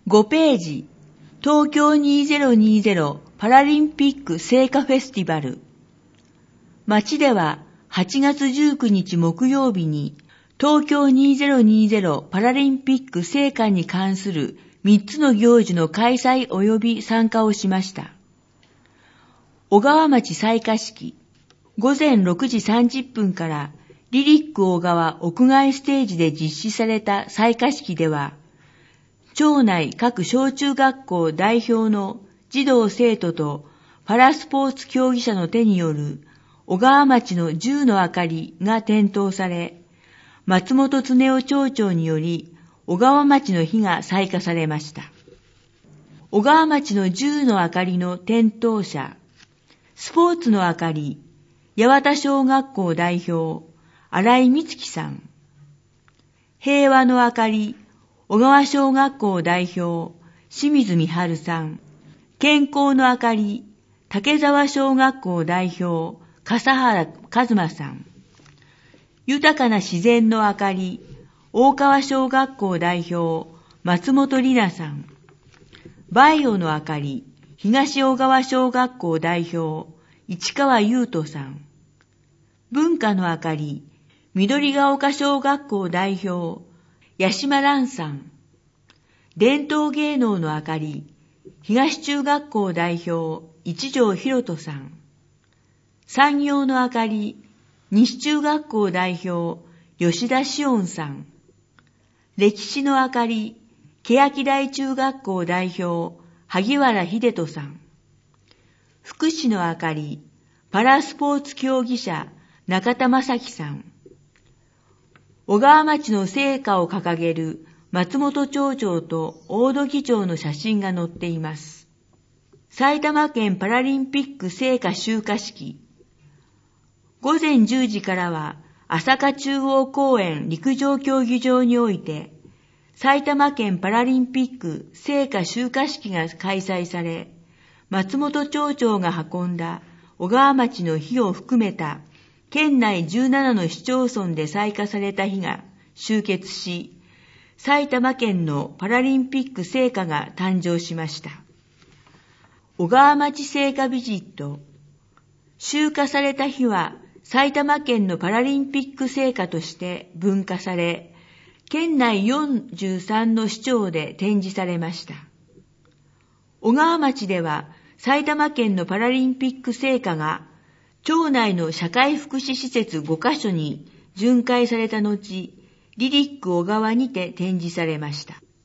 5ページ、東京2020パラリンピック聖火フェスティバル。町では8月19日木曜日に東京2020パラリンピック聖火に関する3つの行事の開催及び参加をしました。小川町採火式、午前6時30分からリリック小川屋外ステージで実施された採火式では、町内各小中学校代表の児童生徒とパラスポーツ競技者の手による小川町の10の明かりが点灯され、松本恒夫町長により小川町の火が採火されました。小川町の10の明かりの点灯者、スポーツの明かり、八幡小学校代表、新井美月さん。平和の明かり、小川小学校代表、清水美春さん。健康の明かり、竹沢小学校代表、笠原和馬さん。豊かな自然の明かり、大川小学校代表、松本里奈さん。バイオの明かり、東小川小学校代表、市川優斗さん。文化の明かり、緑が丘小学校代表、八島蘭さん。伝統芸能の明かり、東中学校代表、一条博人さん。産業の明かり、西中学校代表、吉田志音さん。歴史の明かり、欅台中学校代表、萩原秀人さん。福祉の明かり、パラスポーツ競技者、中田正樹さん。小川町の聖火を掲げる松本町長と大戸議長の写真が載っています。埼玉県パラリンピック聖火集火式。午前10時からは朝霞中央公園陸上競技場において埼玉県パラリンピック聖火集火式が開催され、松本町長が運んだ小川町の火を含めた県内17の市町村で採火された火が集結し、埼玉県のパラリンピック聖火が誕生しました。小川町聖火ビジット。集火された火は埼玉県のパラリンピック聖火として分化され、県内43の市町で展示されました。小川町では埼玉県のパラリンピック聖火が町内の社会福祉施設5カ所に巡回された後、リリック小川にて展示されました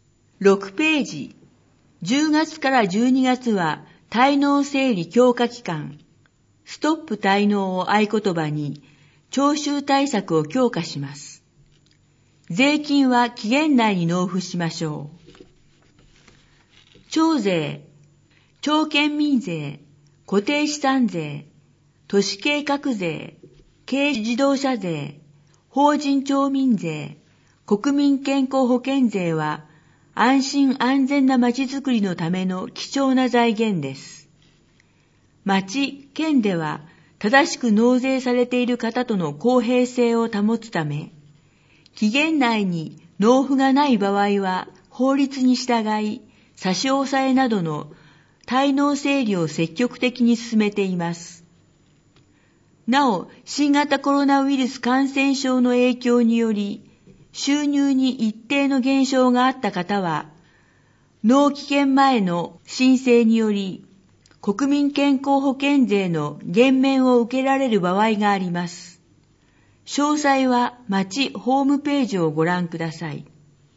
。6ページ。10月から12月は滞納整理強化期間。ストップ滞納を合言葉に徴収対策を強化します。税金は期限内に納付しましょう。町税、町県民税、固定資産税、都市計画税、軽自動車税、法人町民税、国民健康保険税は安心安全なまちづくりのための貴重な財源です。町、県では正しく納税されている方との公平性を保つため、期限内に納付がない場合は法律に従い差し押さえなどの滞納整理を積極的に進めています。なお、新型コロナウイルス感染症の影響により、収入に一定の減少があった方は、納期限前の申請により、国民健康保険税の減免を受けられる場合があります。詳細は町ホームページをご覧ください。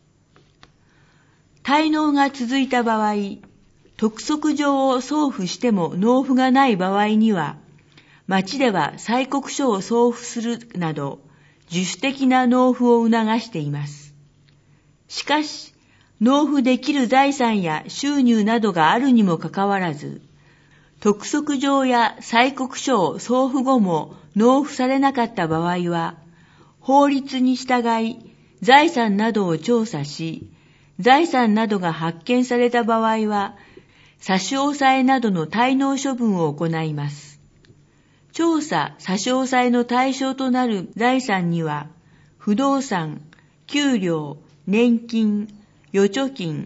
滞納が続いた場合、督促状を送付しても納付がない場合には、町では催告書を送付するなど、自主的な納付を促しています。しかし、納付できる財産や収入などがあるにもかかわらず、督促状や催告書を送付後も納付されなかった場合は、法律に従い財産などを調査し、財産などが発見された場合は、差し押さえなどの滞納処分を行います。調査・差し押さえの対象となる財産には、不動産、給料、年金、預貯金、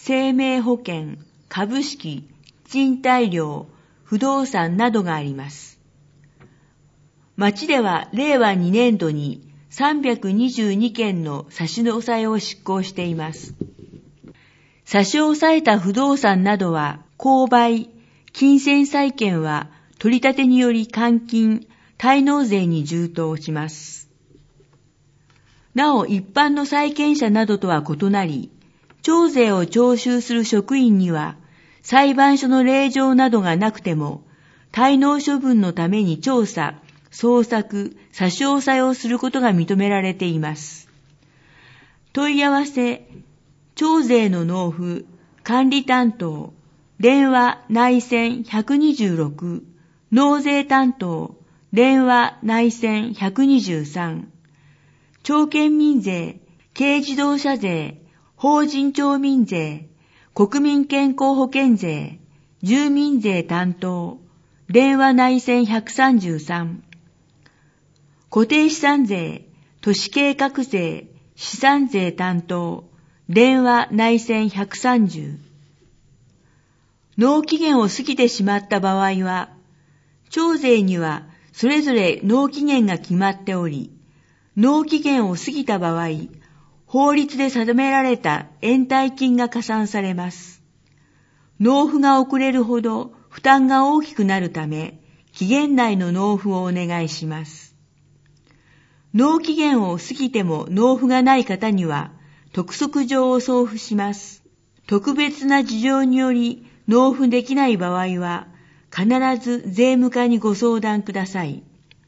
生命保険、株式、賃貸料、不動産などがあります。町では令和2年度に322件の差し押さえを執行しています。差し押さえた不動産などは購買、金銭債権は取り立てにより換金、滞納税に充当します。なお一般の債権者などとは異なり、徴税を徴収する職員には裁判所の令状などがなくても滞納処分のために調査、捜索、差し押さえをすることが認められています。問い合わせ、徴税の納付、管理担当、電話内線126、納税担当、電話内線123、町県民税、軽自動車税、法人町民税、国民健康保険税、住民税担当、電話内線133、固定資産税、都市計画税、資産税担当、電話内線130。納期限を過ぎてしまった場合は、徴税にはそれぞれ納期限が決まっており、納期限を過ぎた場合、法律で定められた延滞金が加算されます。納付が遅れるほど負担が大きくなるため、期限内の納付をお願いします。納期限を過ぎても納付がない方には、督促状を送付します。特別な事情により納付できない場合は、必ず税務課にご相談ください。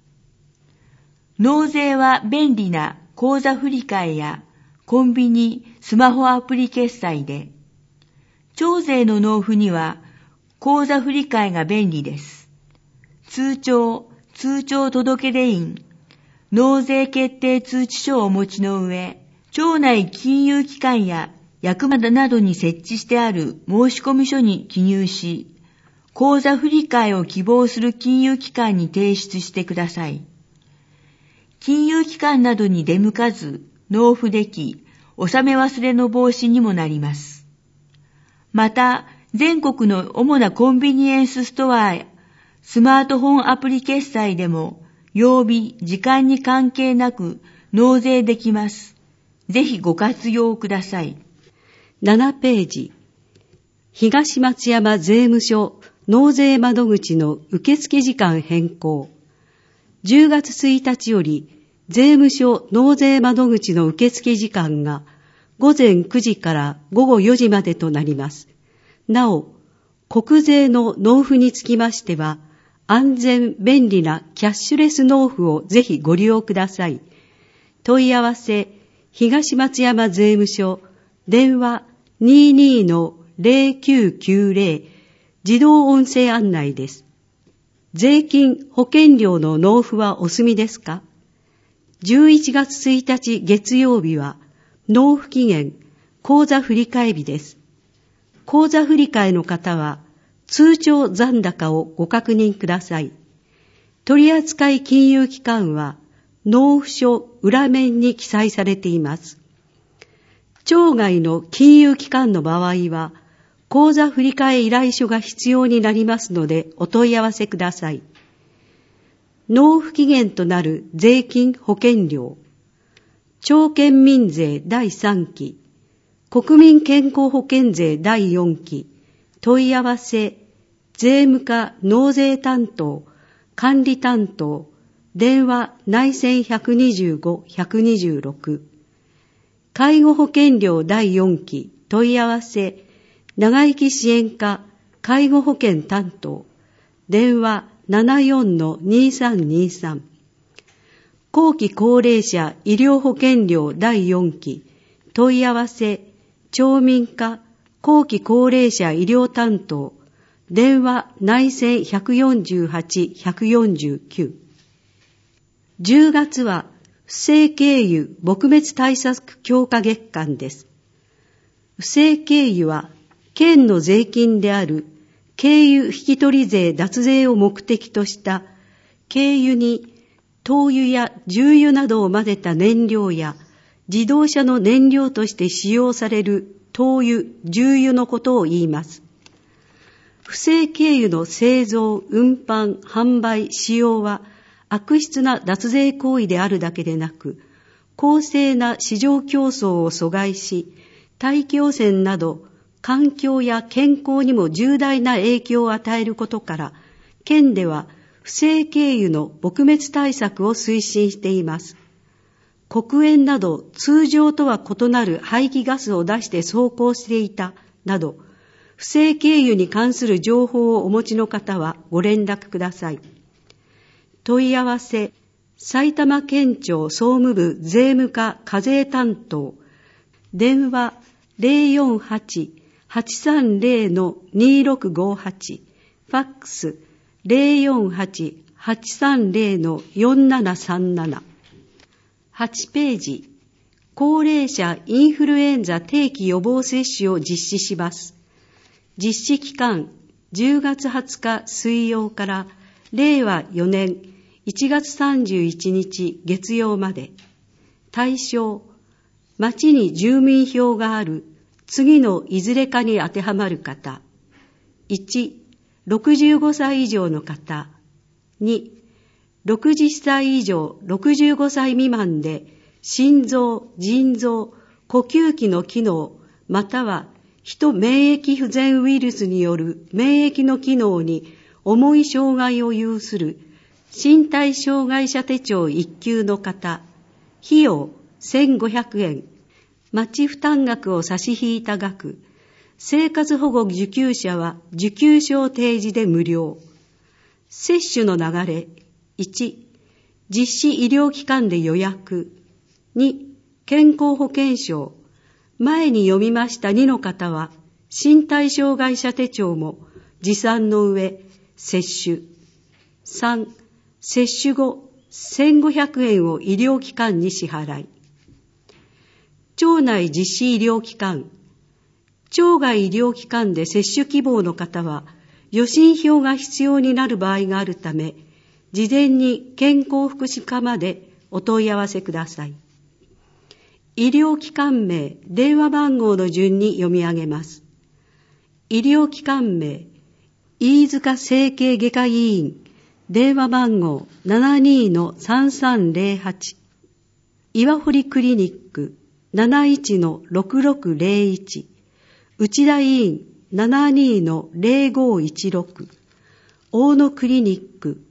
納税は便利な口座振替やコンビニ、スマホアプリ決済で、徴税の納付には口座振替が便利です。通帳届出印、納税決定通知書をお持ちの上、町内金融機関や役場などに設置してある申込書に記入し、口座振替を希望する金融機関に提出してください。金融機関などに出向かず納付でき、納め忘れの防止にもなります。また、全国の主なコンビニエンスストアやスマートフォンアプリ決済でも、曜日、時間に関係なく納税できます。ぜひご活用ください。 7ページ。東松山税務署納税窓口の受付時間変更。10月1日より税務署納税窓口の受付時間が午前9時から午後4時までとなります。なお、国税の納付につきましては、安全便利なキャッシュレス納付をぜひご利用ください。問い合わせ、東松山税務署、電話 22-0990 自動音声案内です。税金・保険料の納付はお済みですか？ 11 月1日月曜日は納付期限、口座振替日です。口座振替の方は通帳残高をご確認ください。取扱金融機関は納付書裏面に記載されています。町外の金融機関の場合は、口座振替依頼書が必要になりますのでお問い合わせください。納付期限となる税金保険料、町県民税第3期、国民健康保険税第4期、問い合わせ、税務課納税担当、管理担当、電話内線125-126、介護保険料第4期、問い合わせ、長生き支援課介護保険担当、電話74-2323、後期高齢者医療保険料第4期、問い合わせ、町民課後期高齢者医療担当、電話内線148-149。10月は不正経由撲滅対策強化月間です。不正経由は県の税金である軽油引取税脱税を目的とした軽油に灯油や重油などを混ぜた燃料や自動車の燃料として使用される灯灯油、重油のことを言います。不正軽油の製造、運搬、販売、使用は悪質な脱税行為であるだけでなく、公正な市場競争を阻害し、大気汚染など環境や健康にも重大な影響を与えることから、県では不正軽油の撲滅対策を推進しています。黒煙など通常とは異なる排気ガスを出して走行していたなど、不正軽油に関する情報をお持ちの方はご連絡ください。問い合わせ、埼玉県庁総務部税務課課税担当、電話 048-830-2658、ファックス 048-830-4737。8ページ、高齢者インフルエンザ定期予防接種を実施します。実施期間、10月20日水曜から令和4年1月31日月曜まで。対象、町に住民票がある次のいずれかに当てはまる方。1、65歳以上の方。2、60歳以上65歳未満で心臓、腎臓、呼吸器の機能または人免疫不全ウイルスによる免疫の機能に重い障害を有する身体障害者手帳1級の方、費用1500円、町負担額を差し引いた額、生活保護受給者は受給証提示で無料。接種の流れ、1、実施医療機関で予約。2、健康保険証。前に読みました2の方は、身体障害者手帳も持参の上、接種。3、接種後、1500円を医療機関に支払い。町内実施医療機関。町外医療機関で接種希望の方は、予診票が必要になる場合があるため、事前に健康福祉課までお問い合わせください。医療機関名、電話番号の順に読み上げます。医療機関名、飯塚整形外科医院、電話番号 72-3308、岩堀クリニック 71-6601、内田医院 72-0516、大野クリニック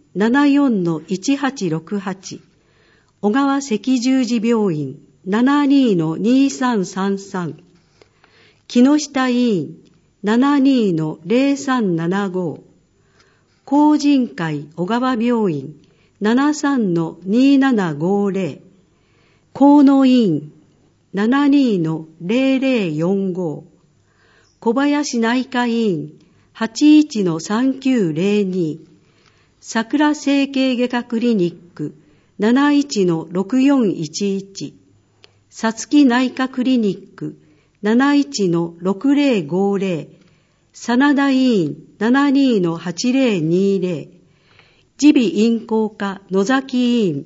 74-1868、小川赤十字病院 72-2333、木下医院 72-0375、興仁会小川病院 73-2750、河野医院 72-0045、小林内科医院 81-3902、桜整形外科クリニック 71-6411、さつき内科クリニック 71-6050、真田医院 72-8020、耳鼻咽喉科野崎医院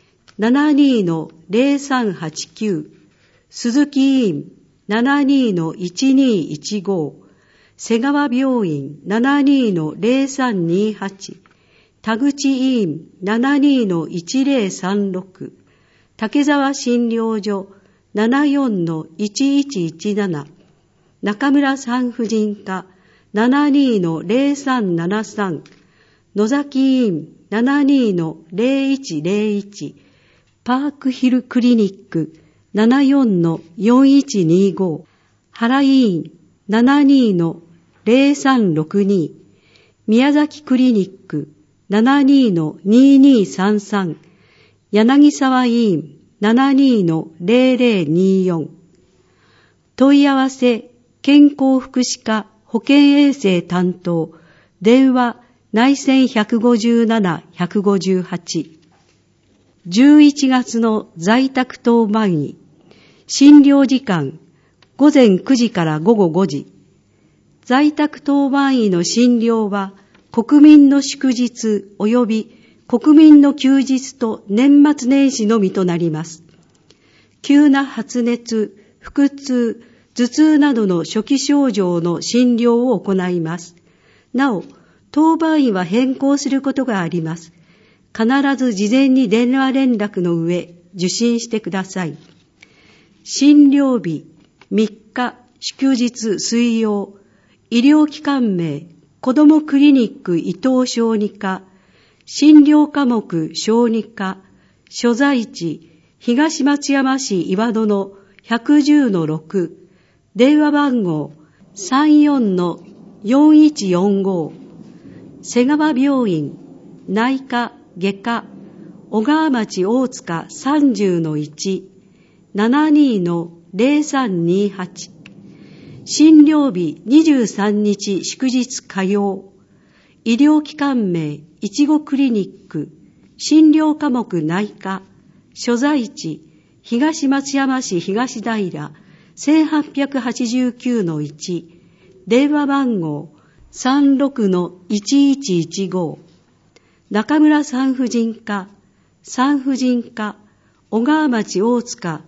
72-0389、鈴木医院 72-1215、瀬川病院 72-0328、田口医院 72-1036、竹沢診療所 74-1117、中村産婦人科 72-0373、野崎医院 72-0101、パークヒルクリニック 74-4125、原医院 72-0362、宮崎クリニック 72-2233、柳沢医院 72-0024。問い合わせ、健康福祉課保健衛生担当、電話内線157-158。11月の在宅当番医、診療時間、午前9時から午後5時。在宅当番医の診療は、国民の祝日及び国民の休日と年末年始のみとなります。急な発熱、腹痛、 頭痛などの初期症状の診療を行います。なお、当番医は変更することがあります。必ず事前に電話連絡の上、受診してください。診療日、3日、祝日、水曜、医療機関名、子どもクリニック伊藤小児科、診療科目小児科、所在地、東松山市岩戸の 110-6、電話番号 34-4145、瀬川病院、内科、外科、小川町大塚 30-1、72-0328、診療日23日祝日火曜、医療機関名いちごクリニック、診療科目内科、所在地東松山市東平 1889-1、電話番号 36-1115、中村産婦人科、産婦人科、小川町大塚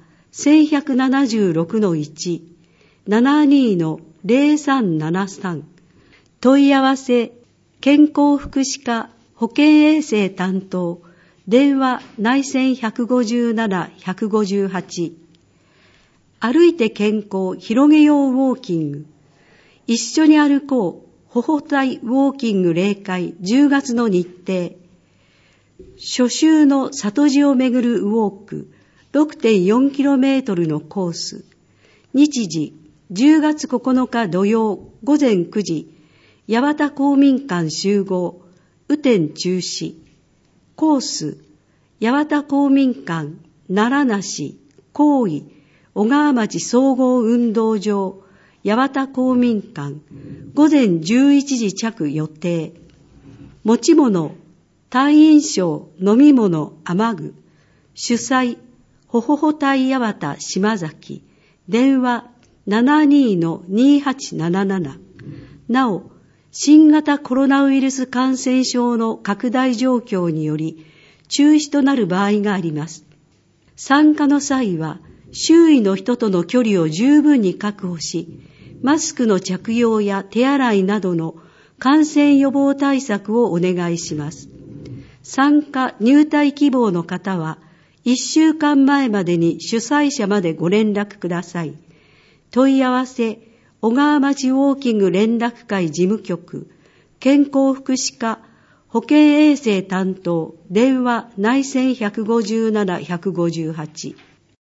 1176-1、72-0373、問い合わせ、健康福祉課保健衛生担当、電話内線157-158、歩いて健康広げようウォーキング、一緒に歩こうほほたいウォーキング例会10月の日程、初秋の里地をめぐるウォーク 6.4km のコース、日時10月9日土曜午前9時、八幡公民館集合、雨天中止。コース、八幡公民館、奈良梨、高井、小川町総合運動場、八幡公民館、午前11時着予定。持ち物、退院証、飲み物、雨具。主催、ほほほたい八幡島崎。電話、72-2877。なお、新型コロナウイルス感染症の拡大状況により中止となる場合があります。参加の際は周囲の人との距離を十分に確保し、マスクの着用や手洗いなどの感染予防対策をお願いします。参加入隊希望の方は1週間前までに主催者までご連絡ください。問い合わせ、小川町ウォーキング連絡会事務局、健康福祉課、保健衛生担当、電話内線157-158。